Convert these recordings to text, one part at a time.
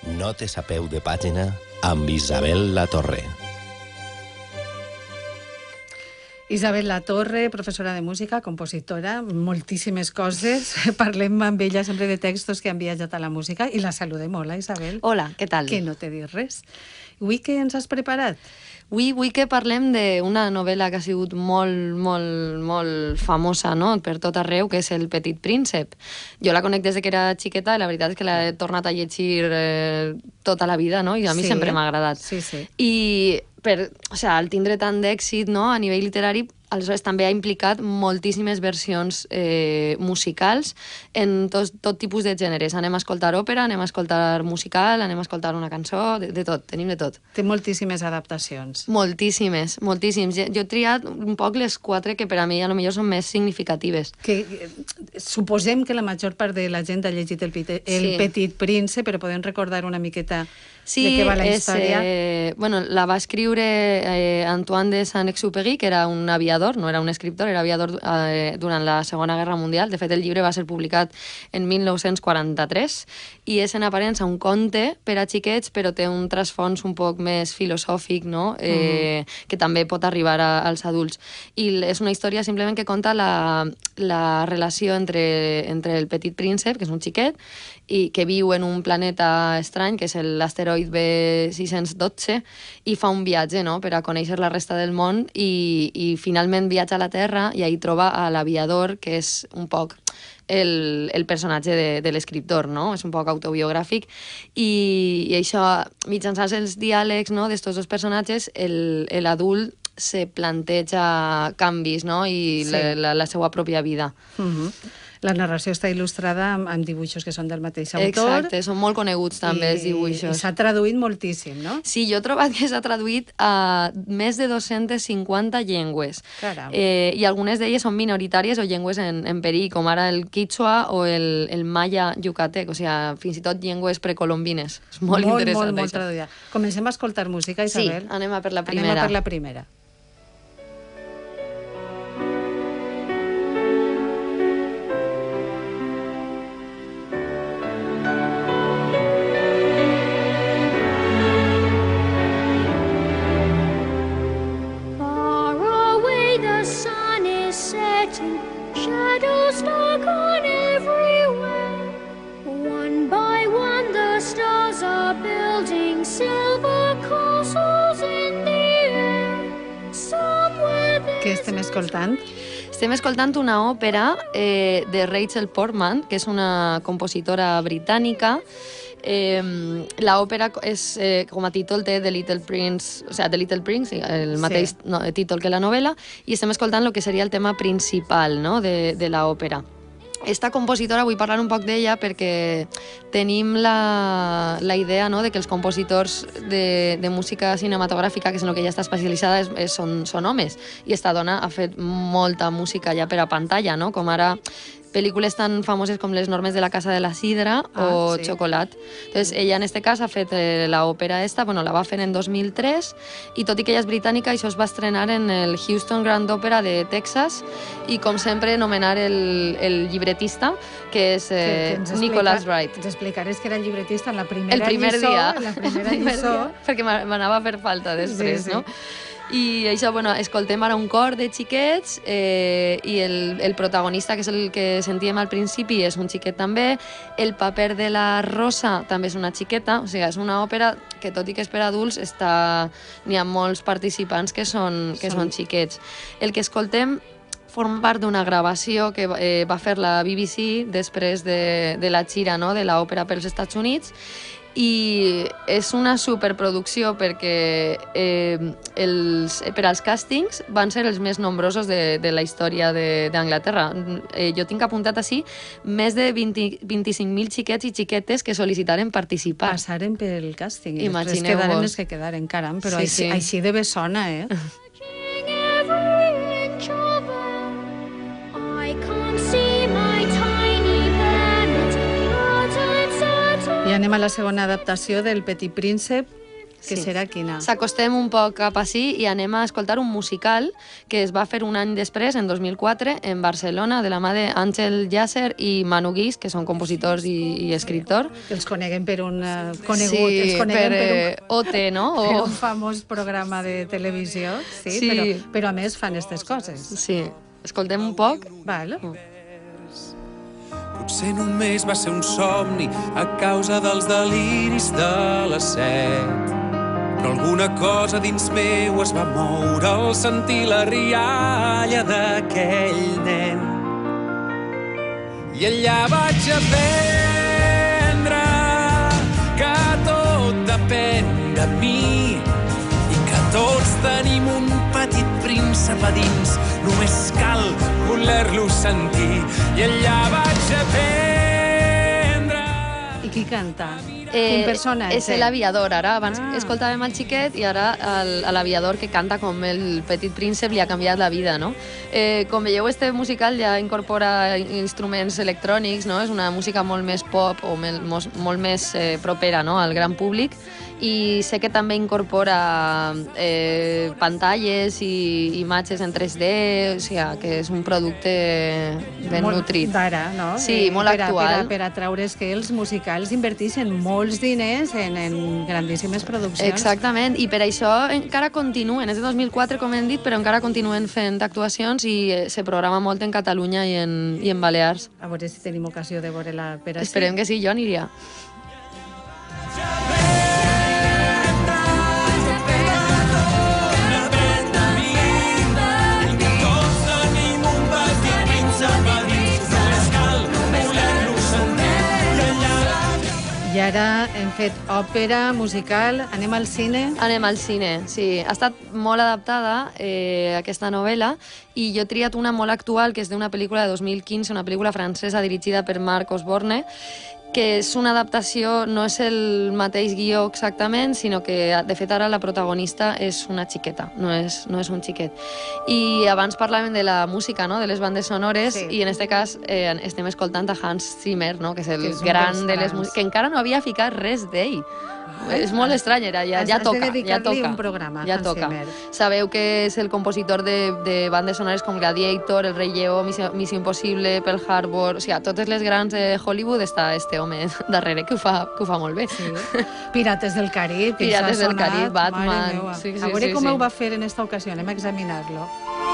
Notes a peu de pàgina amb Isabel Latorre. Isabel Latorre, professora de música, compositora, moltíssimes coses. Parlem amb ella sempre de textos que han viatjat a la música i la saludem. Hola, Isabel. Hola, què tal? Que no t'he dit res. Avui què ens has preparat? Vull que parlem d'una novel·la que ha sigut molt famosa, no?, per tot arreu, que és El Petit Príncep. Jo la conec des que era xiqueta i la veritat és que l'he tornat a llegir tota la vida, no?, i a mi sempre m'ha agradat. Sí, sí. I al tindre tant d'èxit, no?, a nivell literari, aleshores també ha implicat moltíssimes versions musicals en tot tipus de gèneres. Anem a escoltar òpera, anem a escoltar musical, anem a escoltar una cançó, de tot, tenim de tot. Té moltíssimes adaptacions. Moltíssims. Jo he triat un poc les 4 que per a mi potser són més significatives. Suposem que la major part de la gent ha llegit El Petit Príncep, però podem recordar una miqueta de què va la història? La va escriure Antoine de Saint-Exupéry, que era un aviador, no era un escriptor, era aviador durant la Segona Guerra Mundial. De fet, el llibre va ser publicat en 1943 i és en aparença un conte per a xiquets, però té un trasfons un poc més filosòfic, no?, que també pot arribar als adults. I és una història simplement que conta la relació entre el Petit Príncep, que és un xiquet, i que viu en un planeta estrany, que és l'asteroid B612, i fa un viatge, no?, per a conèixer la resta del món, i finalment viatja a la Terra i ahí troba a l'aviador, que és un poc el personatge de l'escriptor, no?, és un poc autobiogràfic, i això, mitjançant els diàlegs, no?, d'estos dos personatges, l'adult se planteja canvis, no?, i la seva pròpia vida. La narració està il·lustrada amb dibuixos que són del mateix autor. Exacte, són molt coneguts també els dibuixos. I s'ha traduït moltíssim, no? Sí, jo he trobat que s'ha traduït a més de 250 llengües. Caram. I algunes d'elles són minoritàries o llengües en perill, com ara el quichua o el maya yucatec, o sigui, fins i tot llengües precolombines. És molt interessant. Molt traduïda. Comencem a escoltar música, Isabel? Sí, anem a per la primera. Anem a per la primera. Shadows dark on everywhere. One by one the stars are building silver castles in the air. Somewhere there's... Què estem escoltant? Estem escoltant una òpera de Rachel Portman, que és una compositora britànica. L'òpera és, com a títol, té The Little Prince, o sigui, The Little Prince, el mateix títol que la novel·la, i estem escoltant el que seria el tema principal, no?, de l'òpera. Esta compositora, vull parlar un poc d'ella perquè tenim la idea, no?, de que els compositors de música cinematogràfica, que és en el que ella està especialitzada, són homes, i esta dona ha fet molta música ja per a pantalla, no?, com ara pel·lícules tan famoses com Les normes de la casa de la sidra o Chocolat. Entonces, ella en este cas ha fet l'òpera esta, la va fer en 2003, i tot i que ella és britànica, això es va estrenar en el Houston Grand Opera de Texas, i com sempre anomenar el llibretista, que és Nicholas Wright. Ens explicaràs que era el llibretista en la primera lliçó. El primer dia. La primera lliçó. Perquè m'anava a fer falta després, no? I això, escoltem ara un cor de xiquets, i el protagonista, que és el que sentíem al principi, és un xiquet també. El paper de la Rosa també és una xiqueta, o sigui, és una òpera que, tot i que és per adults, n'hi ha molts participants que són xiquets. El que escoltem forma part d'una gravació que va fer la BBC després de la gira, no?, de l'òpera pels Estats Units, i és una superproducció perquè per als càstings van ser els més nombrosos de la història d'Anglaterra. Jo tinc apuntat així més de 25.000 xiquets i xiquetes que sol·licitaren participar. Passaren pel càsting. Imagineu-vos. Quedaren els que quedaren, caram, però així de bé sona, eh? I anem a la segona adaptació del Petit Príncep. que serà quina? S'acostem un poc cap així i anem a escoltar un musical que es va fer un any després, en 2004, en Barcelona, de la mà d'Àngel Yasser i Manu Guix, que són compositors i escriptors. Que els coneguen per un Sí, per OT, no? Per un famós programa de televisió, sí. Però a més fan aquestes coses. Sí, escoltem un poc. Val. Potser només va ser un somni a causa dels deliris de la set. Però alguna cosa dins meu es va moure al sentir la rialla d'aquell nen. I allà vaig aprendre que tot depèn de mi i que tots tenim un petit príncep a dins, només cal voler-lo sentir. I allà vaig aprendre... I qui canta? Quin personatge? És l'aviador, ara. Abans escoltàvem el xiquet i ara l'aviador que canta com el petit príncep li ha canviat la vida, no? Com veieu, este musical ja incorpora instruments electrònics, no? És una música molt més pop o molt més propera, no?, al gran públic, i sé que també incorpora pantalles i imatges en 3D, o sigui, que és un producte ben nutrit. D'ara, no? Sí, molt actual. Per atraure's que els musicals inverteixen molts diners en grandíssimes produccions. Exactament, i per això encara continuen, és de 2004 com hem dit, però encara continuen fent actuacions i se programa molt en Catalunya i en Balears. A veure si tenim ocasió de veure-la per així. Esperem que sí, jo aniria. I ara hem fet òpera, musical, anem al cine? Anem al cine, sí. Ha estat molt adaptada aquesta novel·la i jo he triat una molt actual, que és d'una pel·lícula de 2015, una pel·lícula francesa dirigida per Marc Osborne, que és una adaptació, no és el mateix guió exactament, sinó que, de fet, ara la protagonista és una xiqueta, no és un xiquet. I abans parlàvem de la música, no?, de les bandes sonores, sí. I en aquest cas estem escoltant a Hans Zimmer, no?, que és el gran de les músiques, que encara no havia ficat res d'ell. És molt estrany, ja toca. Un programa, ja toca. Sabeu que és el compositor de bandes sonores com Gladiator, El Rei Lleó, Missió Impossible, Pearl Harbor... O sigui, a totes les grans de Hollywood està este home darrere, que ho fa molt bé. Sí. Pirates del Carib, Pirates del Carib, Batman... A veure com ho va fer en esta ocasió, anem a examinar-lo.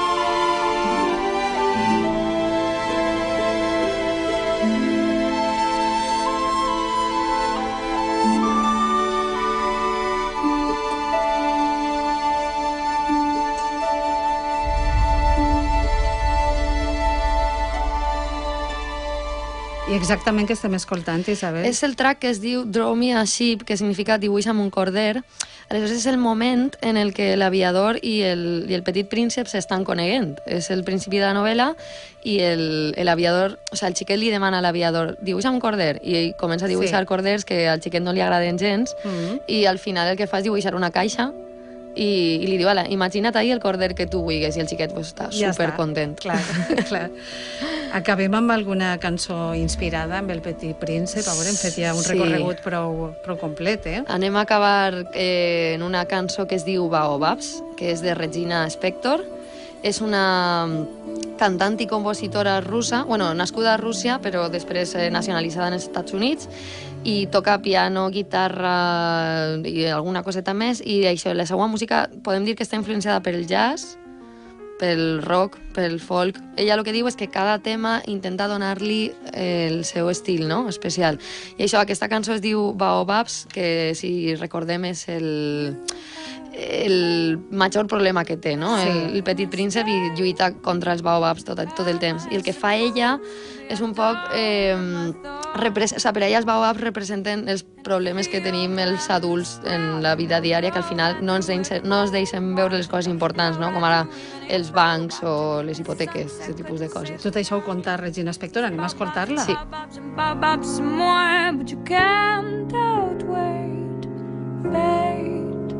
I exactament què estem escoltant, Isabel? És el track que es diu Draw Me a Ship, que significa dibuix amb un corder. Aleshores és el moment en el que l'aviador i el petit príncep s'estan coneguent. És el principi de la novel·la i l'aviador, o sigui, el xiquet li demana a l'aviador dibuixa un corder i ell comença a dibuixar corders que al xiquet no li agraden gens i al final el que fa és dibuixar una caixa i li diu, imagina't ahir el corder que tu vulguis, i el xiquet està supercontent. Clar. Acabem amb alguna cançó inspirada amb el Petit Príncep. A veure, hem fet ja un recorregut prou complet, Anem a acabar en una cançó que es diu Baobabs, que és de Regina Spektor. És una cantant i compositora russa, nascuda a Rússia, però després nacionalitzada als Estats Units, i toca piano, guitarra i alguna coseta més, i això, la seva música podem dir que està influenciada pel jazz, pel rock, pel folk. Ella el que diu és que cada tema intenta donar-li el seu estil, no?, especial. I això, aquesta cançó es diu Baobabs, que si recordem és el major problema que té, no? Sí. El petit príncep i lluita contra els baobabs tot el temps. I el que fa ella és un poc... per ella els baobabs representen els problemes que tenim els adults en la vida diària, que al final no ens deixen veure les coses importants, no?, com ara els bancs o les hipoteques, aquest tipus de coses. Tot això ho conta Regina Spektor, anem a escoltar-la. Sí. Baobabs more, but you can't outwait fate.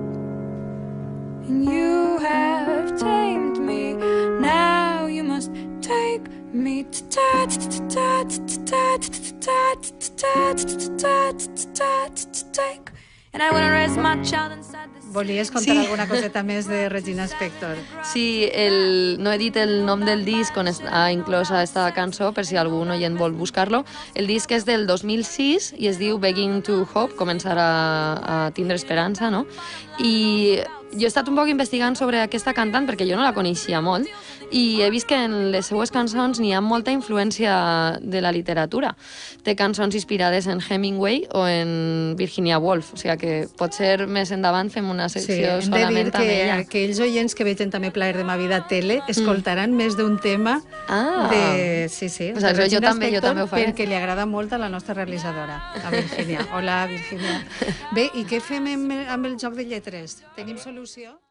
And you have tamed me, now you must take me to take and I wouldn't raise my child inside this. Volies contar Sí. alguna coseta més de Regina Spektor? Sí, no he dit el nom del disc on està inclosa esta cançó, per si algú oient vol buscar-lo. El disc és del 2006 i es diu Begging to Hope, començar a tindre esperança, no? I jo he estat un poc investigant sobre aquesta cantant perquè jo no la coneixia molt i he vist que en les seues cançons n'hi ha molta influència de la literatura. Té cançons inspirades en Hemingway o en Virginia Woolf, o sigui que potser més endavant fem una Sí, secció hem de dir solament amb que ella. aquells oients que vegen també Plaer de ma vida tele escoltaran més d'un tema de... Sí, sí, Pues de això Regina jo també Spektor, ho faré. perquè li agrada molt a la nostra realitzadora, a Virginia. Hola, Virginia. Bé, i què fem amb el joc de lletres? Tenim solució?